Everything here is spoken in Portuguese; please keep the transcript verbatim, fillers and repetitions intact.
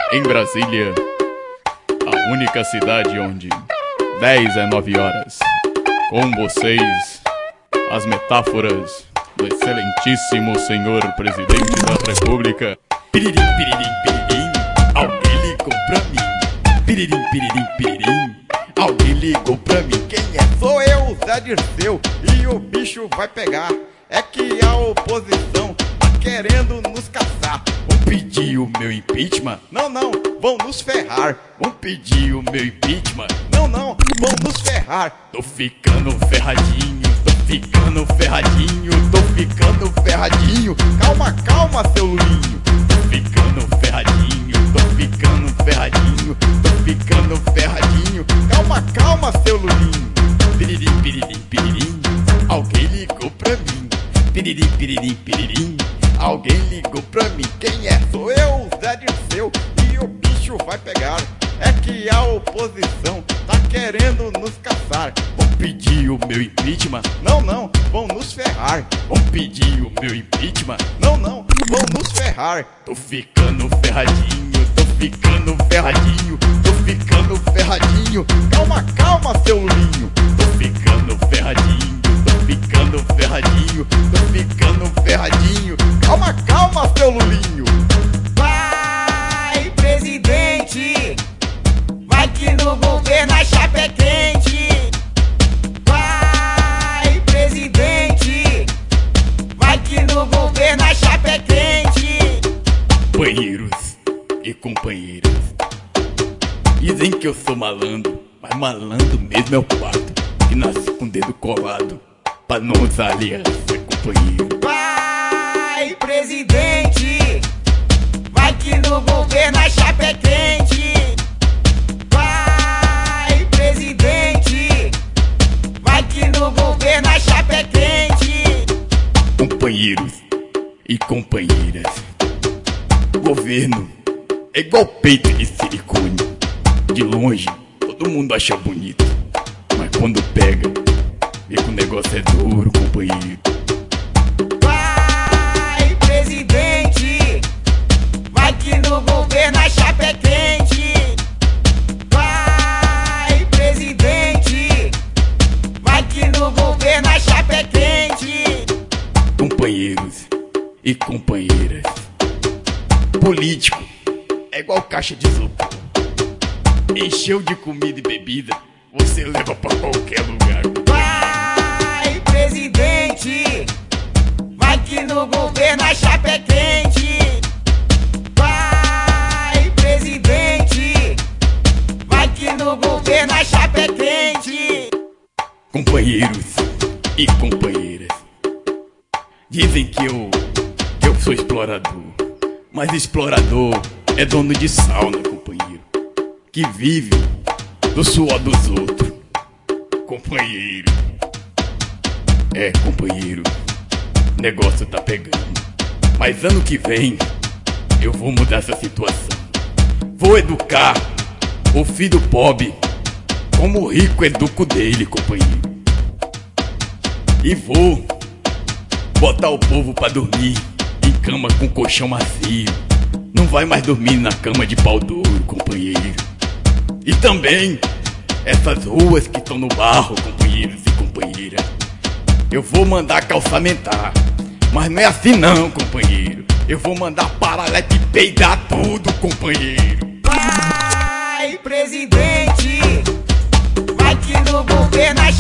Em Brasília, a única cidade onde dez é nove horas. Com vocês, as metáforas do excelentíssimo senhor presidente da República. Piririm, piririm, piririm, alguém ligou pra mim. Piririm, piririm, piririm, alguém ligou pra mim. Quem é? Sou eu, Zé Dirceu, e o bicho vai pegar. É que a oposição tá querendo nos caçar. Um pediu o meu impeachment? Não, não, vão nos ferrar. Um pediu o meu impeachment? Não, não, vão nos ferrar. Tô ficando ferradinho, tô ficando ferradinho, tô ficando ferradinho. Calma, calma, seu Lulinho. Tô ficando ferradinho, tô ficando ferradinho, tô ficando ferradinho. Calma, calma, seu Lulinho. Piririm, piririm, piririm, alguém ligou pra mim. Piririm, piririm, piririm, alguém ligou pra mim. Quem é? Sou eu, Zé Dirceu, e o bicho vai pegar. É que a oposição tá querendo nos caçar. Vão pedir o meu impeachment? Não, não, vão nos ferrar. Vão pedir o meu impeachment? Não, não, vão nos ferrar. Tô ficando ferradinho, tô ficando ferradinho, tô ficando ferradinho. Calma, calma, seu Lulinho. Tô ficando ferradinho, tô ficando ferradinho, tô ficando ferradinho. Calma, calma, seu Lulinho. Vai, presidente, vai que no governo a chapa é quente. Vai, presidente, vai que no governo a chapa é quente. Companheiros e companheiras, dizem que eu sou malandro, mas malandro mesmo é o pato que nasce com o dedo colado pra não usar aliança, companheiro. Vai, presidente, vai que no governo a chapa é quente. Vai, presidente, vai que no governo a chapa é quente. Companheiros e companheiras, o governo é igual peito de silicone. De longe todo mundo acha bonito, mas quando pega, vê que o negócio é duro, companheiro. Vai, presidente, vai que no governo a chapa é quente. Vai, presidente, vai que no governo a chapa é quente. Companheiros e companheiras, político é igual caixa de isopor. Encheu de comida e bebida, você leva pra qualquer lugar. Vai, presidente, vai que no governo a chapa é quente. Vai, presidente, vai que no governo a chapa é quente. Companheiros e companheiras, dizem que eu, que eu sou explorador, mas explorador é dono de sauna, companheiro, que vive do suor dos outros. Companheiro, é, companheiro, o negócio tá pegando, mas ano que vem eu vou mudar essa situação. Vou educar o filho pobre como o rico educa o dele, companheiro. E vou botar o povo pra dormir em cama com colchão macio. Não vai mais dormir na cama de pau duro, companheiro. E também essas ruas que estão no barro, companheiros e companheiras, eu vou mandar calçamentar. Mas não é assim não, companheiro. Eu vou mandar paralete peidar tudo, companheiro. Vai, presidente, vai que no governo a